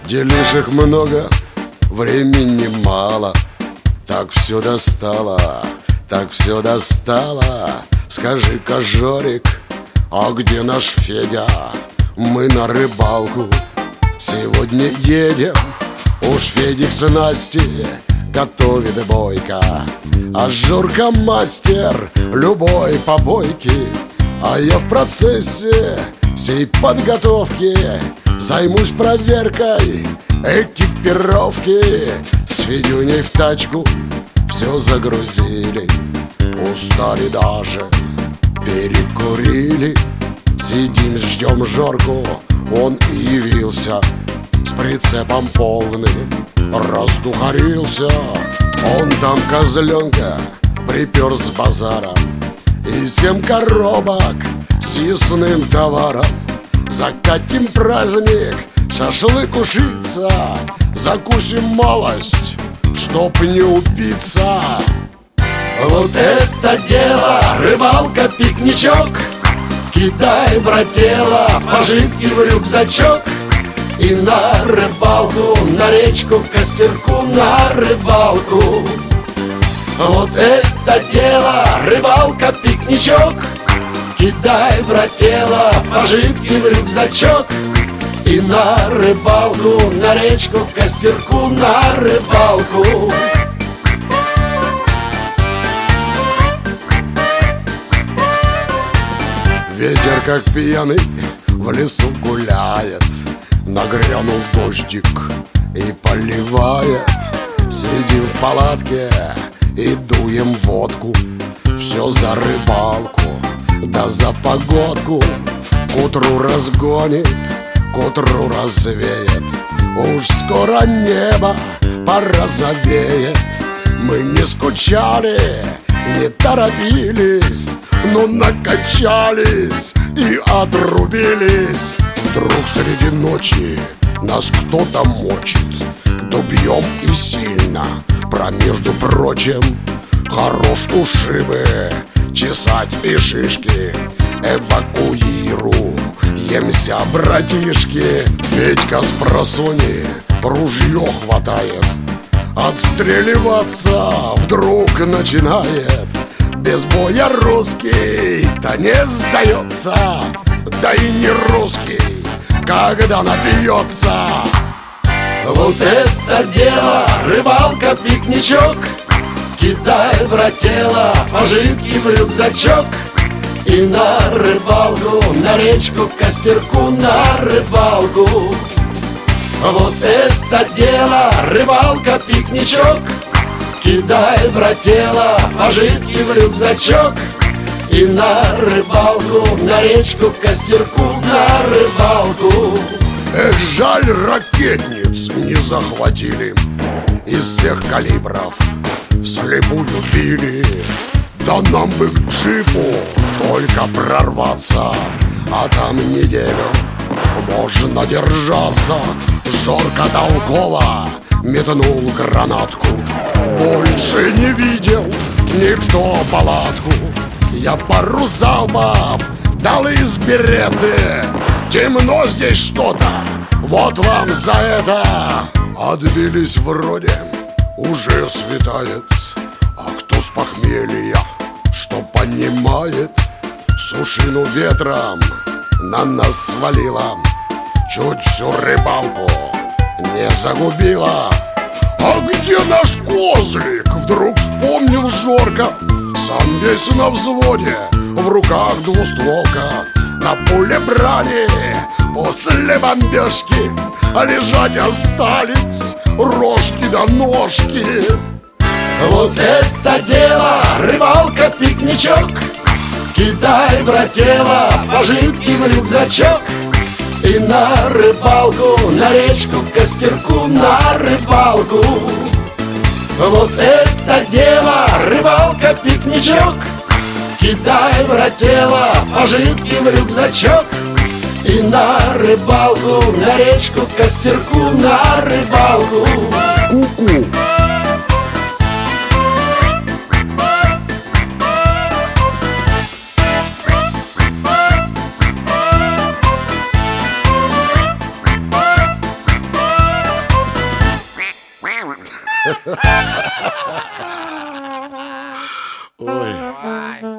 Делишек много, времени мало. Так все достало, так все достало. Скажи-ка, Жорик, а где наш Федя? Мы на рыбалку сегодня едем. Уж Федик с Настей готовит бойко, а Жорка мастер любой побойки. А я в процессе сей подготовки займусь проверкой экипировки. С Федюней в тачку все загрузили, устали даже, перекурили. Сидим, ждем Жорку, он и явился с прицепом полным, раздухарился. Он там козленка припер с базара и 7 коробок с ясным товаром. Закатим праздник, шашлык ушиться, закусим малость, чтоб не упиться. Вот это дело, рыбалка, пикничок. Кидай, брателло, пожитки в рюкзачок. И на рыбалку, на речку, к костерку, на рыбалку. Вот это дело, рыбалка, пикничок. Кидай, брателло, пожитки в рюкзачок. И на рыбалку, на речку, к костерку, на рыбалку. Ветер, как пьяный, в лесу гуляет. Нагрянул дождик и поливает. Сидим в палатке и дуем водку. Все за рыбалку, да за погодку. К утру разгонит, к утру развеет. Уж скоро небо порозовеет. Мы не скучали, не торопились, но накачались и отрубились. Вдруг среди ночи нас кто-то мочит. Добьем и сильно, между прочим, хорош ушибы чесать и шишки. Эвакуируемся, братишки. Федька с просони ружье хватает, отстреливаться вдруг начинает. Без боя русский-то не сдается, да и не русский, когда напьется. Вот это дело, рыбалка, пикничок. Кидай, брателло, пожитки в рюкзачок. И на рыбалку, на речку, к костерку, на рыбалку. Вот это дело, рыбалка, пикничок. Кидай, брателло, пожитки в рюкзачок. И на рыбалку, на речку, к костерку, на рыбалку. Эх, жаль, ракетниц не захватили. Из всех калибров вслепую били. Да нам бы к джипу только прорваться, а там неделю можно держаться. Жорка толково метнул гранатку. Больше не видел никто палатку. Я пару залпов дал из береты. Темно здесь что-то, вот вам за это. Отбились вроде, уже светает. А кто с похмелья, что понимает, сушину ветром на нас свалила, чуть всю рыбалку не загубила. А где наш козлик? Вдруг вспомнил Жорка. Сам весь на взводе, в руках двустволка. На пуле брали после бомбежки, а лежать остались рожки да ножки. Вот это дело, рыбалка, пикничок. Кидай, брателло, пожитки в рюкзачок. И на рыбалку, на речку, к костерку, на рыбалку. Вот это дело, рыбалка, пикничок. Кидай, брателло, пожитки в рюкзачок. И на рыбалку, на речку, к костерку, на рыбалку. Ку-ку. Ой.